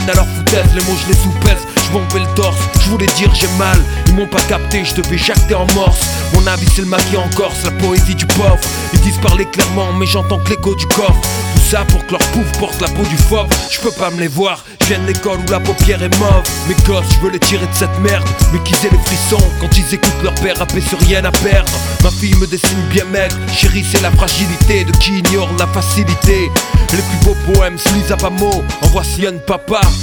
Alors foutaise, les mots je les sous-pèse, je m'en vais le torse, je voulais dire j'ai mal, ils m'ont pas capté, je devais jacter en morse. Mon avis c'est le maquis en Corse, la poésie du pauvre. Ils disent parler clairement mais j'entends que l'écho du coffre. Tout ça pour que leur pouf porte la peau du fauve. Je peux pas me les voir, je viens de l'école où la paupière est mauve. Mes gosses, je veux les tirer de cette merde, mais qu'ils aient les frissons quand ils écoutent leur père rapper sur rien à perdre. Ma fille me dessine bien maigre, chérie c'est la fragilité de qui ignore la facilité. Les plus beaux poèmes se lisent à pas mots, en voici un papa.